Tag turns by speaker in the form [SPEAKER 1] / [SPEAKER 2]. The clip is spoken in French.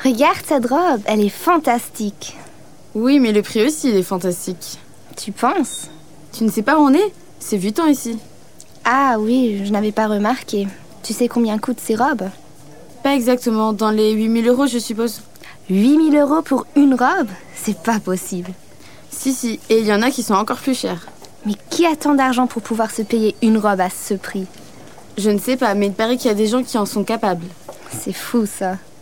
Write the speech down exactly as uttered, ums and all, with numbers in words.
[SPEAKER 1] Regarde cette robe, elle est fantastique.
[SPEAKER 2] Oui, mais le prix aussi, il est fantastique.
[SPEAKER 1] Tu penses?
[SPEAKER 2] Tu ne sais pas où on est? C'est Vuitton ici.
[SPEAKER 1] Ah oui, je n'avais pas remarqué. Tu sais combien coûtent ces robes?
[SPEAKER 2] Pas exactement, dans les huit mille euros, je suppose.
[SPEAKER 1] huit mille euros pour une robe? C'est pas possible.
[SPEAKER 2] Si, si, et il y en a qui sont encore plus chers.
[SPEAKER 1] Mais qui a tant d'argent pour pouvoir se payer une robe à ce prix?
[SPEAKER 2] Je ne sais pas, mais il paraît qu'il y a des gens qui en sont capables.
[SPEAKER 1] C'est fou, ça.